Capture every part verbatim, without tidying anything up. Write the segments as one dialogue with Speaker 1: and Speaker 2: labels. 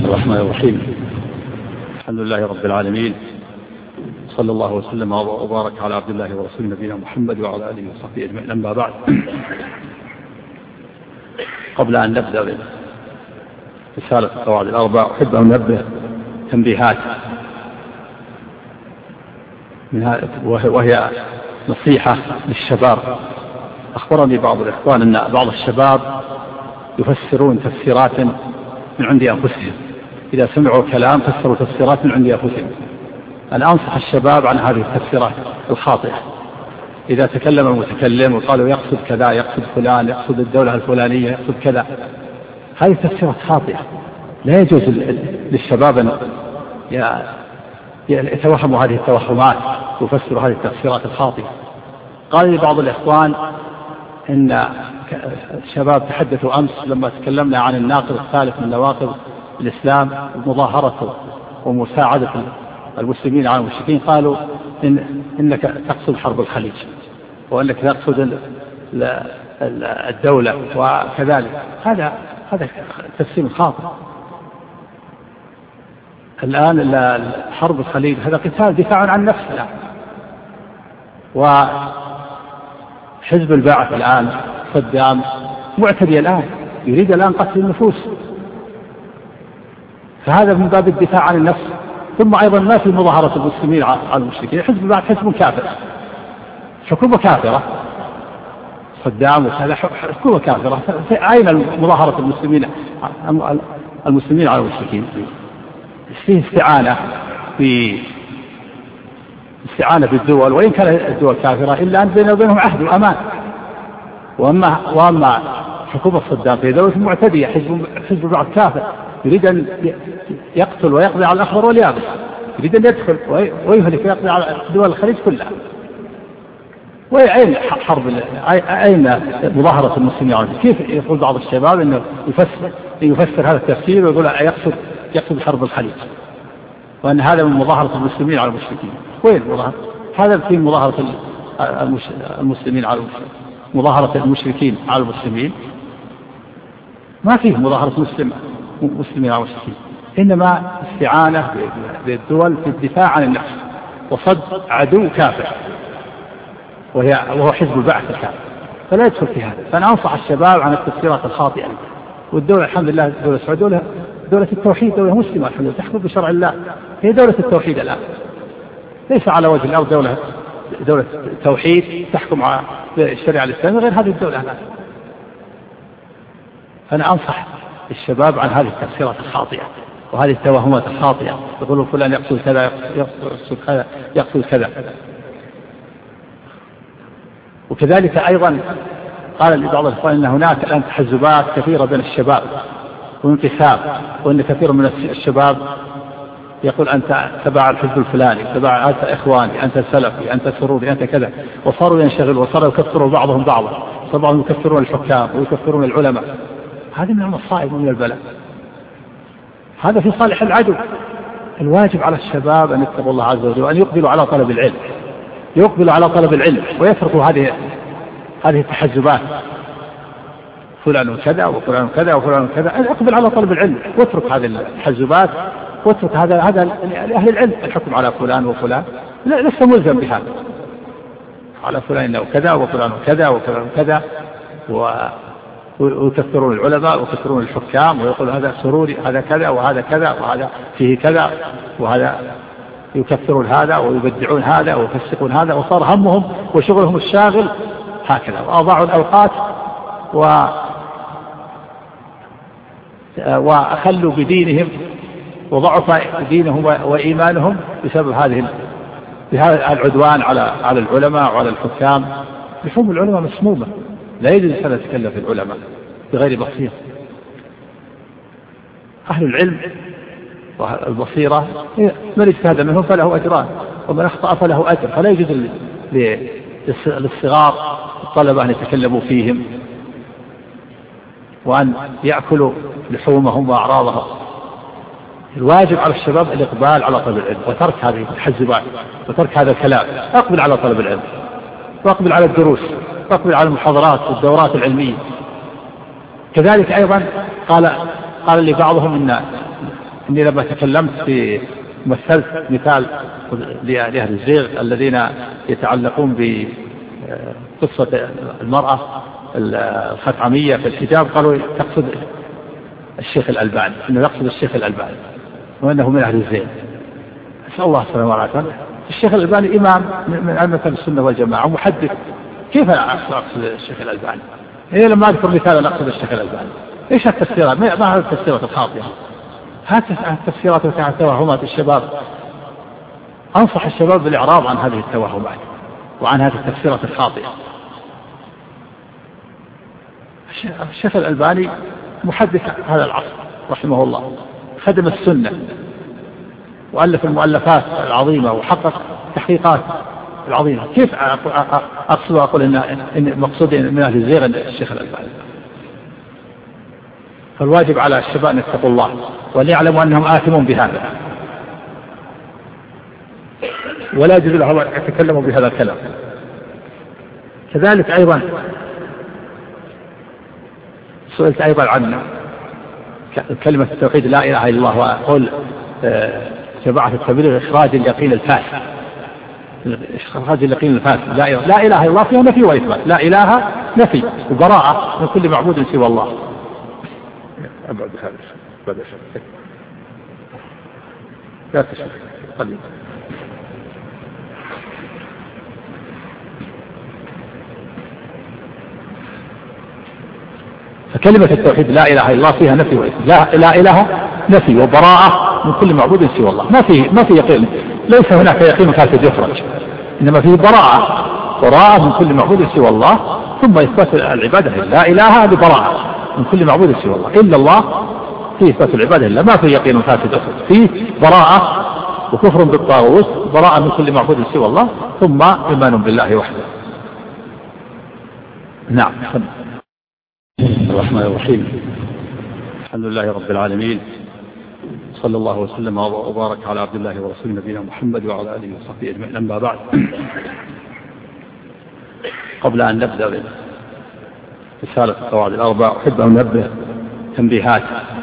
Speaker 1: الرحمن الرحيم. الحمد لله رب العالمين، صلى الله وسلم وبارك على عبد الله ورسوله نبينا محمد وعلى آله وصحبه أجمعين. أما بعد، قبل أن نبدأ برسالة القواعد الأربع أحب أن ننبه تنبيهات وهي نصيحة للشباب. أخبرني بعض الإخوان أن بعض الشباب يفسرون تفسيرات من عند أنفسهم، إذا سمعوا كلام فسروا تفسيرات من عند أنفسهم. أنا أنصح الشباب عن هذه التفسيرات الخاطئة. إذا تكلم المتكلم وقالوا يقصد كذا، يقصد فلان، يقصد الدولة الفلانية، يقصد كذا، هذه تفسيرات خاطئة. لا يجوز للشباب أن يتوهموا هذه التوهمات ويفسروا هذه التفسيرات الخاطئة. قال لي بعض الإخوان إن الشباب تحدثوا أمس لما تكلمنا عن الناقض الثالث من نواقض الإسلام، مظاهرته ومساعدة المسلمين على المشركين، قالوا إن إنك تقصد حرب الخليج، وإنك تقصد الدولة وكذلك. هذا هذا تفسير خاطئ. الآن حرب الخليج هذا قتال دفاع عن نفسنا، وحزب البعث الآن صدام معتدي الآن يريد الآن قتل النفوس، فهذا من باب الدفاع عن النفس. ثم أيضا ما في مظاهرة المسلمين على المشركين، حزب البعث حزب كافر، حكومة كافرة، صدام وكذا حكومة كافرة. أين مظاهرة المسلمين المسلمين على المشركين؟ فيه استعانة في استعانة بالدول، وإن كانت الدول كافرة إلا أن بينه وبينهم عهد وأمان. وأما وأما حكومة صدام في دولة معتدية، حزب حزب البعث كافر يريد أن يقتل ويقضي على الأخضر واليابس، يريد أن يدخل ويهلك ويقضي على دول الخليج كلها. وأين حرب؟ أين مظاهرة المسلمين؟ كيف يقول بعض الشباب إنه يفسر يفسر هذا التفسير ويقول يقصد يقصد حرب الخليج، وأن هذا من مظاهرة المسلمين على المشركين؟ وين مظاهرة؟ هذا في مظاهرة المسلمين على المشركين، مظاهرة المشركين على المسلمين. ما فيه مظاهرة مسلم مسلمين على المشركين، إنما استعانة بالدول في الدفاع عن النفس وصد عدو كافر، وهي وهو حزب البعث الكافر، فلا يدخل في هذا. فأنا أنصح الشباب عن التفسيرات الخاطئة. والدولة الحمد لله دولة السعودية دولة, دولة التوحيد، دولة مسلمة الحمد لله، تحكم بشرع الله، هي دولة التوحيد الآن، ليس على وجه الأرض دولة دولة توحيد تحكم على الشريعة الإسلامية غير هذه الدولة الآن. فأنا أنصح الشباب عن هذه التفسيرات الخاطئة وهذه التوهمات الخاطئة، يقولوا فلان يقصد كذا يقصد كذا يقصد كذا. وكذلك أيضا قال لبعض الإخوان أن هناك الآن تحزبات كثيرة بين الشباب وانقسام، وأن كثير من الشباب يقول أنت تبع الحزب الفلاني، تبع أنت إخواني، أنت سلفي، أنت سروري، أنت كذا، وصاروا ينشغلوا وصاروا يكفروا بعضهم بعضا، طبعا يكفرون الحكام ويكفرون العلماء. هذه من المصائب ومن البلاء، هذا في صالح العدو. الواجب على الشباب أن يتقوا الله عز وجل وأن يقبلوا على طلب العلم، يقبلوا على طلب العلم ويتركوا هذه هذه التحزبات، فلان كذا وفلان كذا وفلان كذا. اقبل على طلب العلم واترك هذه التحزبات، واترك هذا هذا لأهل العلم الحكم على فلان وفلان، لا لست ملزم بهذا، على فلان انه كذا وفلان كذا وفلان كذا، ويكثرون العلماء ويكثرون الحكام ويقول هذا سروري، هذا كذا وهذا كذا وهذا فيه كذا، وهذا يكثرون هذا ويبدعون هذا ويفسقون هذا، وصار همهم وشغلهم الشاغل هكذا، وأضاعوا الأوقات و وأخلوا بدينهم وضعف دينهم وإيمانهم بسبب هذه بهذا العدوان على على العلماء وعلى الحكام. لحوم العلماء مسمومة، لا يجوز أن يتكلم في العلماء بغير بصيرة. أهل العلم والبصيرة من اجتهد منهم فله أجران، ومن أخطأ فله أجر. فلا يجوز للصغار الطلبة أن يتكلموا فيهم وأن يأكلوا لحومهم وأعراضهم. الواجب على الشباب الإقبال على طلب العلم وترك هذه التحزبات وترك هذا الكلام. أقبل على طلب العلم وأقبل على الدروس وأقبل على المحاضرات والدورات العلمية. كذلك أيضا قال قال لي بعضهم إن إني لما تكلمت في مثلت مثال لأهل الزيغ الذين يتعلقون بقصة المرأة الخثعمية في الحجاب، قالوا تقصد الشيخ الألباني، إنه يقصد الشيخ الألباني وأنه من أهل الزيغ. أسأل الله السلامة والعافية. الشيخ الألباني إمام من أئمة السنة والجماعة ومحدث، كيف أقصد الشيخ الألباني؟ إيه لما أذكر مثال أقصد الشيخ الألباني؟ إيش التفسيرات؟ ما هذه التفسيرات الخاطئة؟ هذه التفسيرات وتحت توهمات الشباب. أنصح الشباب بالإعراض عن هذه التوهمات وعن هذه التفسيرات الخاطئة. الشيخ الألباني محدث هذا العصر رحمه الله، خدم السنة وألف المؤلفات العظيمة وحقق تحقيقات العظيمة. كيف أقصد وأقول إن إن مقصود من أهل الزيغ الشيخ الألباني؟ فالواجب على الشباب أن يتقوا الله وأن يعلموا أنهم آثمون بهذا، ولا يجوز لهم أن يتكلموا بهذا الكلام. كذلك أيضا سئلت أيضا عن كلمة التوحيد لا إله إلا الله، وأقول جماعة التبليغ إخراج اليقين الفاسد، إخراج اليقين الفاسد. لا إله لا إله إلا الله فيها نفي وإثبات، لا إله نفي وبراءة من كل معبود سوى الله. أبعد هذا بدأ شك لا تشك قليل. فكلمة التوحيد لا إله إلا الله فيها نفي وإثبات، لا, لا إله نفي وبراءة من كل معبود سوى الله. ما في ما في يقين، ليس هناك يقين فاسد يخرج، إنما فيه براءة براءة من كل معبود سوى الله، ثم إثبات العبادة لا إله لبراءة من كل معبود سوى الله إلا الله، فيه إثبات العبادة إلا ما في يقين فاسد يخرج، فيه براءة وكفر بالطاغوت، براءة من كل معبود سوى الله، ثم إيمان بالله وحده. نعم. الرحمن الرحيم. الحمد لله رب العالمين، صلى الله وسلم وبارك على عبد الله ورسوله نبينا محمد وعلى آله وصحبه أجمعين. أما بعد، قبل أن نبدأ رسالة القواعد الأربع أحب أن ننبه تنبيهات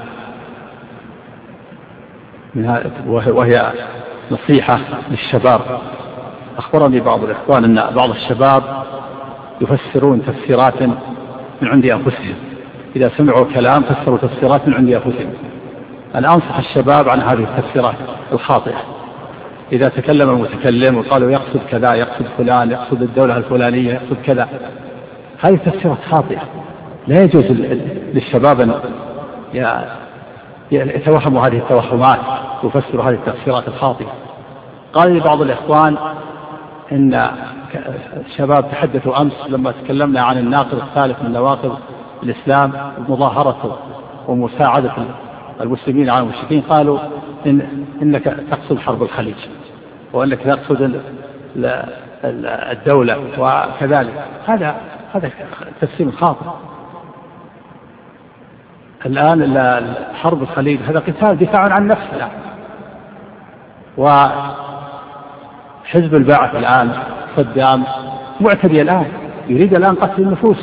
Speaker 1: وهي نصيحة للشباب. أخبرني بعض الإخوان أن بعض الشباب يفسرون تفسيرات من عند أنفسهم، إذا سمعوا كلام فسروا تفسيرات من عند أنفسهم. أنا أنصح الشباب عن هذه التفسيرات الخاطئة. إذا تكلم المتكلم وقالوا يقصد كذا، يقصد فلان، يقصد الدولة الفلانية، يقصد كذا، هذه تفسيرات خاطئة. لا يجوز للشباب أن يتوهموا هذه التوهمات ويفسروا هذه التفسيرات الخاطئة. قال لي بعض الإخوان إن الشباب تحدثوا أمس لما تكلمنا عن الناقض الثالث من نواقض الإسلام، مظاهرة ومساعدة المسلمين على المشركين، قالوا إن إنك تقصد حرب الخليج، وأنك تقصد الدولة وكذلك. هذا هذا تفسير خاطئ. الآن حرب الخليج هذا قتال دفاع عن نفس الآن، وحزب البعث الآن صدام معتدي الآن يريد الآن قتل النفوس،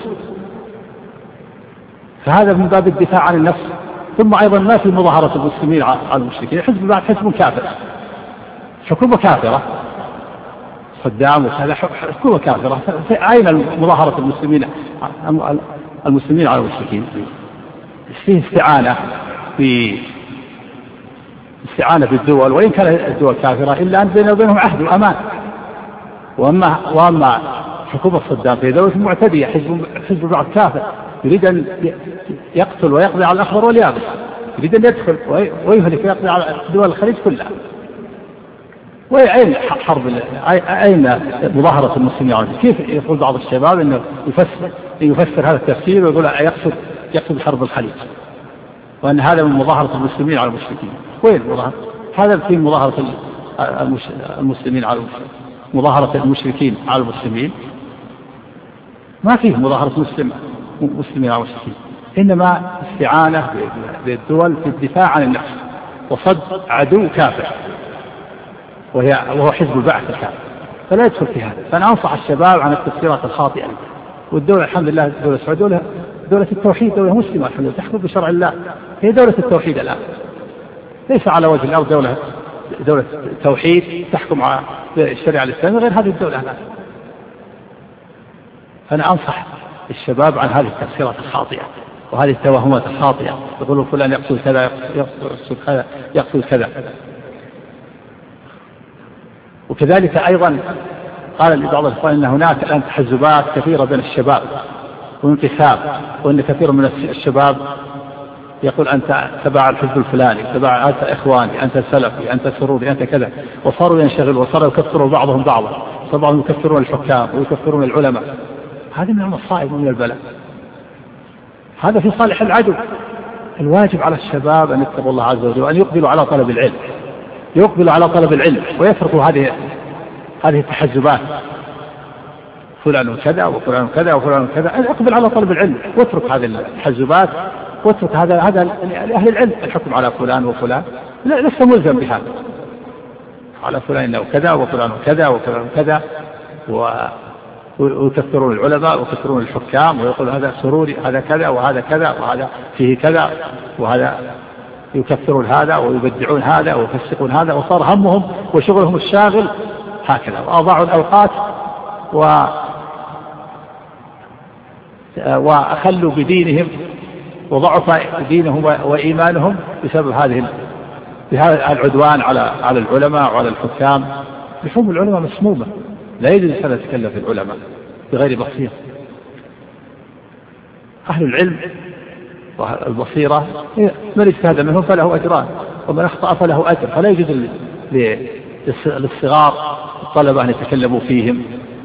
Speaker 1: فهذا من باب الدفاع عن النفس. ثم أيضا ما في مظاهرة المسلمين على المشركين، حزب البعث حزب كافر، حكومة كافرة، صدام وهذا حكومة كافرة. أين مظاهرة المسلمين المسلمين على المشركين؟ فيه استعانة في استعانة بالدول، وإن كانت الدول كافرة إلا أن بيننا وبينهم عهد وأمان. وأما وأما حكومة صدام في دولة معتدية، حزب حزب البعث كافر، يريد أن يقتل ويقضي على الأخضر واليابس، يريد أن يدخل ويهلك ويقضي على دول الخليج كلها. وأين حرب؟ أين مظاهرة المسلمين؟ كيف يقول بعض الشباب إنه يفسر يفسر هذا التفسير ويقول يقصد يقصد حرب الخليج، وأن هذا من مظاهرة المسلمين على المشركين؟ وين مظاهرة؟ هذا في مظاهرة المسلمين على المشركين، مظاهرة المشركين على المسلمين، ما فيه مظاهرة مسلم مسلمين على المشركين، إنما استعانة بالدول في الدفاع عن النفس وصد عدو كافر وهي وهو حزب البعث الكافر، فلا يدخل في هذا. فأنا أنصح الشباب عن التفسيرات الخاطئة. والدولة الحمد لله دولة السعودية دولة, دولة التوحيد، دولة مسلمة الحمد لله، تحكم بشرع الله، هي دولة التوحيد الآن، ليس على وجه الأرض دولة دولة توحيد تحكم على الشريعة الإسلامية غير هذه الدولة الآن. فأنا أنصح الشباب عن هذه التفسيرات الخاطئة وهذه التوهمات الخاطئة، يقولون فلان يقصد كذا يقصد كذا يقصد كذا. وكذلك أيضا قال لبعض الإخوان أن هناك الآن تحزبات كثيرة بين الشباب وانقسام، وأن كثير من الشباب يقول أنت تبع الحزب الفلاني، تبع أنت إخواني، أنت سلفي، أنت سروري، أنت كذا، وصاروا ينشغلوا وصاروا يكفروا بعضهم بعضا، صاروا يكفرون الحكام ويكفرون العلماء. هذه من المصائب ومن البلاء، هذا في صالح العدو. الواجب على الشباب أن يتقوا الله عز وجل وأن يقبلوا على طلب العلم، يقبلوا على طلب العلم ويتركوا هذه هذه التحزبات، فلان كذا وفلان كذا وفلان كذا. اقبل على طلب العلم واترك هذه التحزبات واترك هذا هذا لأهل العلم الحكم على فلان وفلان، لا لست ملزم بهذا، على فلان انه كذا وفلان كذا وفلان كذا، ويكثرون العلماء ويكثرون الحكام ويقول هذا سروري، هذا كذا وهذا كذا وهذا فيه كذا، وهذا يكثرون هذا ويبدعون هذا ويفسقون هذا، وصار همهم وشغلهم الشاغل هكذا، وأضاعوا الأوقات و وأخلوا بدينهم وضعف دينهم وإيمانهم بسبب هذه بهذا العدوان على على العلماء وعلى الحكام. لحوم العلماء مسمومة، لا يجوز أن يتكلم في العلماء بغير بصيرة. أهل العلم والبصيرة من اجتهد منهم فله أجران ومن أخطأ فله أجر، فلا يجوز للصغار الطلبة أن يتكلموا فيهم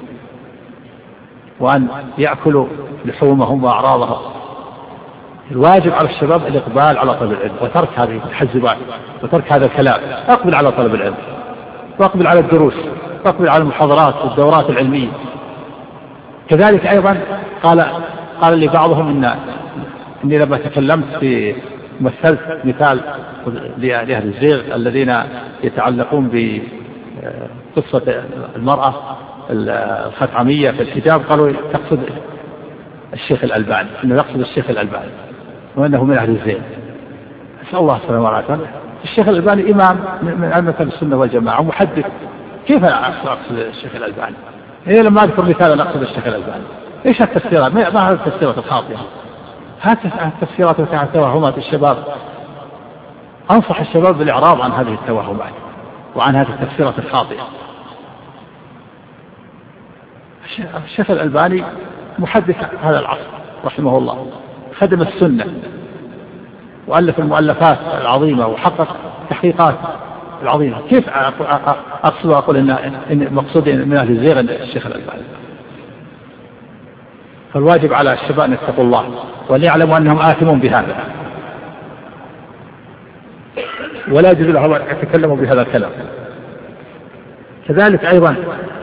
Speaker 1: وأن يأكلوا لحومهم وأعراضهم. الواجب على الشباب الإقبال على طلب العلم وترك هذه التحزبات وترك هذا الكلام. أقبل على طلب العلم وأقبل على الدروس وأقبل على المحاضرات والدورات العلمية. كذلك أيضا قال قال لي بعضهم إن إني لما تكلمت في مثلت مثال لأهل الزيغ الذين يتعلقون بقصة المرأة الخثعمية في الحجاب، قالوا تقصد الشيخ الألباني، إنه يقصد الشيخ الألباني وأنه من أهل الزيغ. أسأل الله السلامة والعافية. الشيخ الألباني إمام من أئمة السنة والجماعة ومحدث، كيف أقصد الشيخ الألباني؟ إيه لما أذكر مثالا أقصد الشيخ الألباني؟ إيش التفسيرات؟ ما هذه التفسيرات الخاطئة؟ هذه التفسيرات وتعالى توهمات الشباب. أنصح الشباب بالإعراض عن هذه التوهمات وعن هذه التفسيرات الخاطئة. الشيخ الألباني محدث هذا العصر رحمه الله، خدم السنة وألف المؤلفات العظيمة وحقق تحقيقات العظيمة. كيف أقصد أقول إن إن مقصود من أهل الزيغ الشيخ الألباني؟ فالواجب على الشباب أن يتقوا الله وليعلموا أنهم آثمون بهذا، ولا يجوز لهم أن يتكلموا بهذا الكلام. كذلك أيضا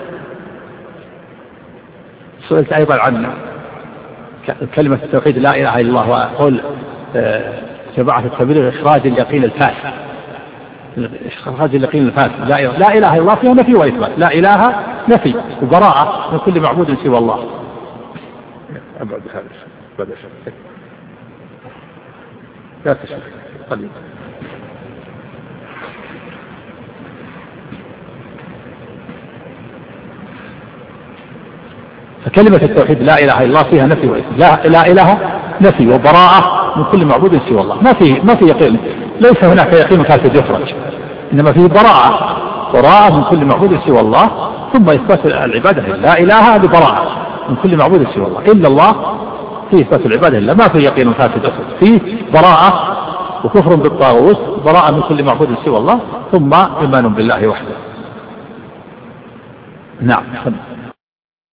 Speaker 1: سئلت أيضا عن كلمة التوحيد لا إله إلا الله، وأقول جماعة التبليغ إخراج اليقين الفاسد، إخراج اليقين الفاسد. لا إله لا إله إلا الله فيها نفي وإثبات، لا إله نفي وبراءة من كل معبود سوى الله. أبعد هذا بدأ شيء لا تشك قليل. فكلمة التوحيد لا إله إلا الله فيها نفي وإثبات، لا, لا إله نفي وبراءة من كل معبود سوى الله. ما في ما في يقين، ليس هناك يقين فاسد يخرج، إنما فيه براءة براءة من كل معبود سوى الله، ثم إثبات العبادة لا إله ببراءة من كل معبود سوى الله، إلا الله فيه إثبات العبادة إلا، ما فيه يقين فاسد يخرج، فيه براءة وكفر بالطاغوت، براءة من كل معبود سوى الله، ثم إيمان بالله وحده. نعم.